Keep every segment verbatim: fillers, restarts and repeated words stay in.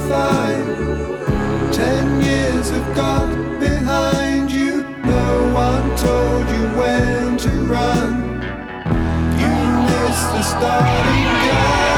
fine. Ten years have gone behind you. No one told you when to run. You missed the starting gun.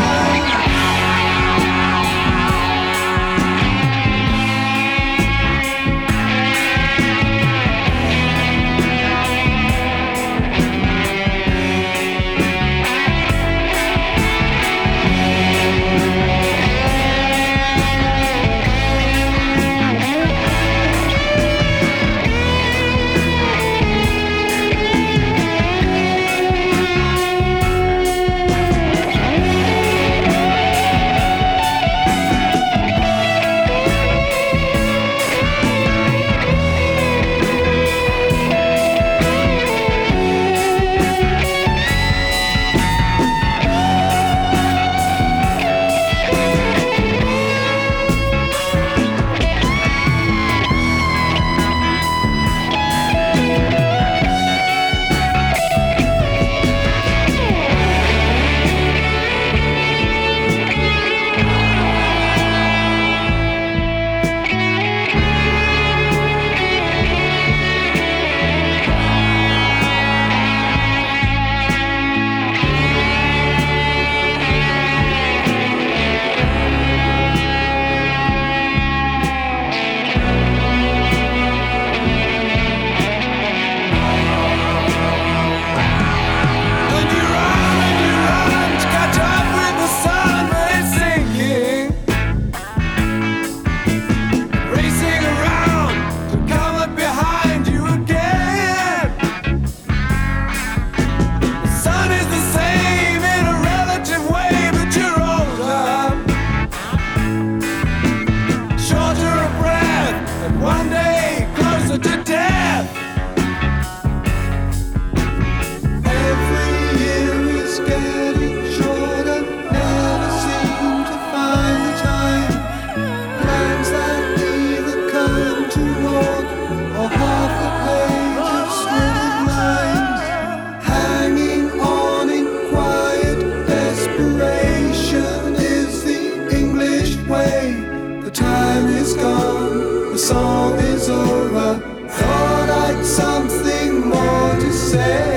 The song is over. Thought I'd something more to say.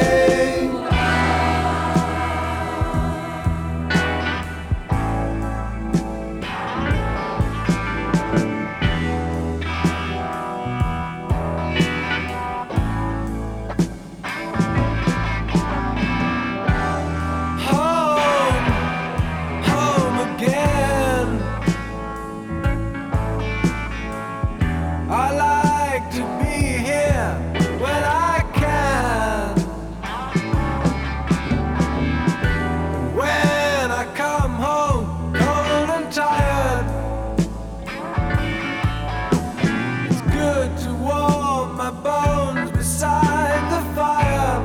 Home, home again. I like to be here when I can. When I come home cold and tired, it's good to warm my bones beside the fire.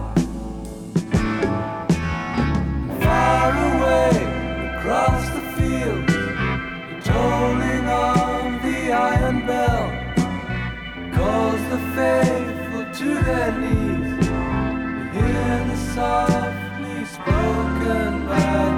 Far away across the fields, the tolling of the iron bell calls the faithful to their knees. You hear the softly spoken by